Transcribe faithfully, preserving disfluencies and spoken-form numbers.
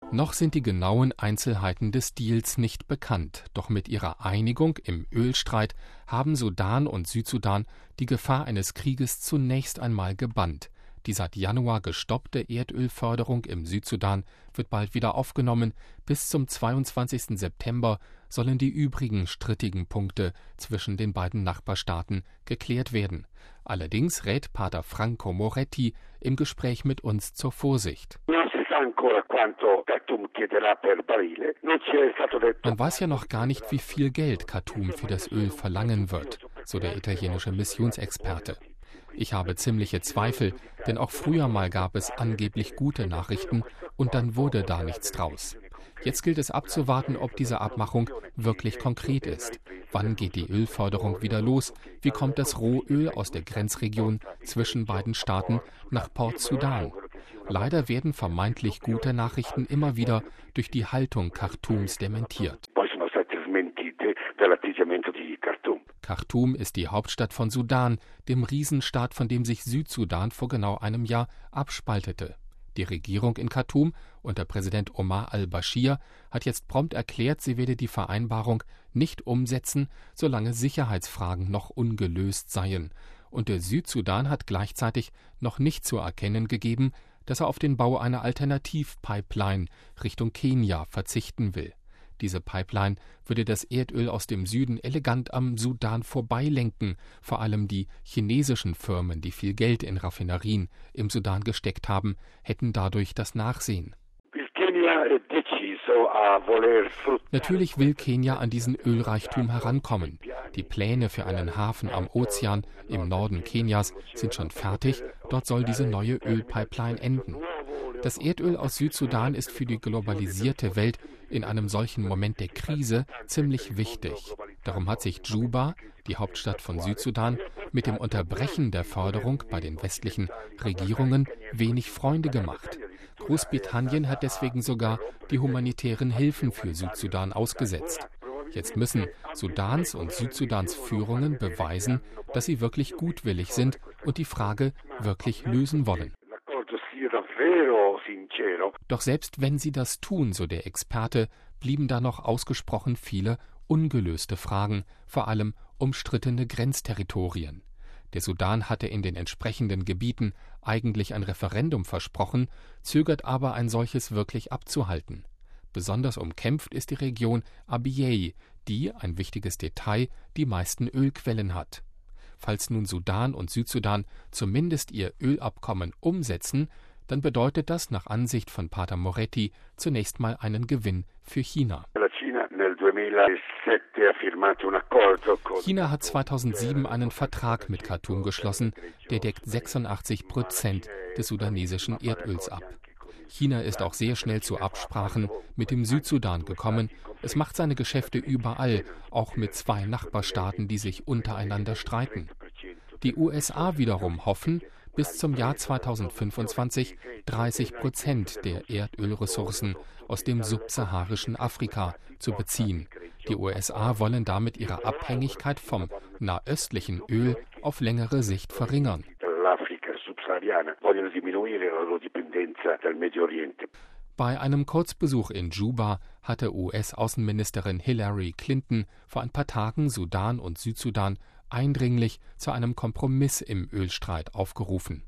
Noch sind die genauen Einzelheiten des Deals nicht bekannt, doch mit ihrer Einigung im Ölstreit haben Sudan und Südsudan die Gefahr eines Krieges zunächst einmal gebannt. Die seit Januar gestoppte Erdölförderung im Südsudan wird bald wieder aufgenommen. Bis zum zweiundzwanzigsten September sollen die übrigen strittigen Punkte zwischen den beiden Nachbarstaaten geklärt werden. Allerdings rät Pater Franco Moretti im Gespräch mit uns zur Vorsicht. Man weiß ja noch gar nicht, wie viel Geld Khartoum für das Öl verlangen wird, so der italienische Missionsexperte. Ich habe ziemliche Zweifel, denn auch früher mal gab es angeblich gute Nachrichten und dann wurde da nichts draus. Jetzt gilt es abzuwarten, ob diese Abmachung wirklich konkret ist. Wann geht die Ölförderung wieder los? Wie kommt das Rohöl aus der Grenzregion zwischen beiden Staaten nach Port Sudan? Leider werden vermeintlich gute Nachrichten immer wieder durch die Haltung Khartoums dementiert. Khartoum ist die Hauptstadt von Sudan, dem Riesenstaat, von dem sich Südsudan vor genau einem Jahr abspaltete. Die Regierung in Khartoum unter Präsident Omar al-Bashir hat jetzt prompt erklärt, sie werde die Vereinbarung nicht umsetzen, solange Sicherheitsfragen noch ungelöst seien. Und der Südsudan hat gleichzeitig noch nicht zu erkennen gegeben, dass er auf den Bau einer Alternativpipeline Richtung Kenia verzichten will. Diese Pipeline würde das Erdöl aus dem Süden elegant am Sudan vorbeilenken. Vor allem die chinesischen Firmen, die viel Geld in Raffinerien im Sudan gesteckt haben, hätten dadurch das Nachsehen. Natürlich will Kenia an diesen Ölreichtum herankommen. Die Pläne für einen Hafen am Ozean im Norden Kenias sind schon fertig. Dort soll diese neue Ölpipeline enden. Das Erdöl aus Südsudan ist für die globalisierte Welt in einem solchen Moment der Krise ziemlich wichtig. Darum hat sich Juba, die Hauptstadt von Südsudan, mit dem Unterbrechen der Förderung bei den westlichen Regierungen wenig Freunde gemacht. Großbritannien hat deswegen sogar die humanitären Hilfen für Südsudan ausgesetzt. Jetzt müssen Sudans und Südsudans Führungen beweisen, dass sie wirklich gutwillig sind und die Frage wirklich lösen wollen. Doch selbst wenn sie das tun, so der Experte, blieben da noch ausgesprochen viele ungelöste Fragen, vor allem umstrittene Grenzterritorien. Der Sudan hatte in den entsprechenden Gebieten eigentlich ein Referendum versprochen, zögert aber, ein solches wirklich abzuhalten. Besonders umkämpft ist die Region Abyei, die, ein wichtiges Detail, die meisten Ölquellen hat. Falls nun Sudan und Südsudan zumindest ihr Ölabkommen umsetzen, dann bedeutet das nach Ansicht von Pater Moretti zunächst mal einen Gewinn für China. China hat zweitausendsieben einen Vertrag mit Khartoum geschlossen, der deckt sechsundachtzig Prozent des sudanesischen Erdöls ab. China ist auch sehr schnell zu Absprachen mit dem Südsudan gekommen. Es macht seine Geschäfte überall, auch mit zwei Nachbarstaaten, die sich untereinander streiten. Die U S A wiederum hoffen, bis zum Jahr zweitausendfünfundzwanzig dreißig Prozent der Erdölressourcen aus dem subsaharischen Afrika zu beziehen. Die U S A wollen damit ihre Abhängigkeit vom nahöstlichen Öl auf längere Sicht verringern. Bei einem Kurzbesuch in Juba hatte U S-Außenministerin Hillary Clinton vor ein paar Tagen Sudan und Südsudan eindringlich zu einem Kompromiss im Ölstreit aufgerufen.